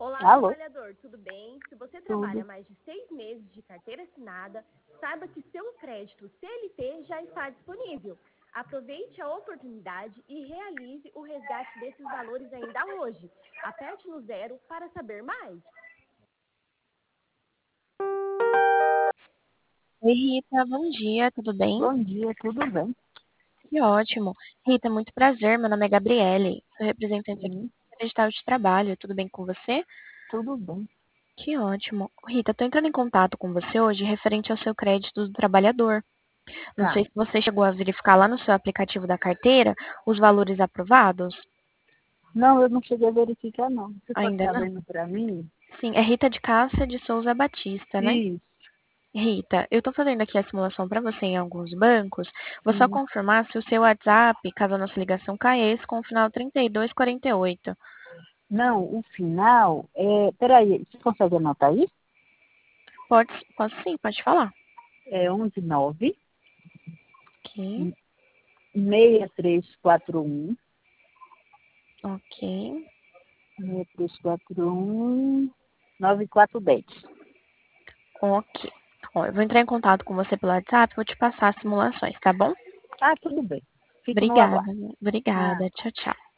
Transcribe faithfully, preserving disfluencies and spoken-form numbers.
Olá, Alô? trabalhador, tudo bem? Se você Tudo. trabalha mais de seis meses de carteira assinada, saiba que seu crédito C L T já está disponível. Aproveite a oportunidade e realize o resgate desses valores ainda hoje. Aperte no zero para saber mais. Oi, Rita, bom dia, tudo bem? Bom dia, tudo bem? Que ótimo. Rita, muito prazer, meu nome é Gabriele, sou representante aqui Sim, do Edital de Trabalho, tudo bem com você? tudo bem. Que ótimo. Rita, estou entrando em contato com você hoje referente ao seu crédito do trabalhador. Não Tá. sei se você chegou a verificar lá no seu aplicativo da carteira os valores aprovados. Não, eu não cheguei a verificar, não. Você pode Ainda estar não? vendo para mim? Sim, é Rita de Cássia de Souza Batista, né? Isso, Rita, eu estou fazendo aqui a simulação para você em alguns bancos. Vou só sim. confirmar se o seu WhatsApp, caso a nossa ligação caia, é esse com o final trinta e dois quarenta e oito. Não, o final é... Peraí, você consegue anotar aí? Pode, posso sim, pode falar. É onze nove, Ok, seis três quatro um, ok, seis três quatro um, nove quatro um zero. ok. Bom, eu vou entrar em contato com você pelo WhatsApp, vou te passar as simulações, tá bom? Ah, tudo bem. Fico no Obrigada, aguardo. né? Ah. Obrigada. Tchau, tchau.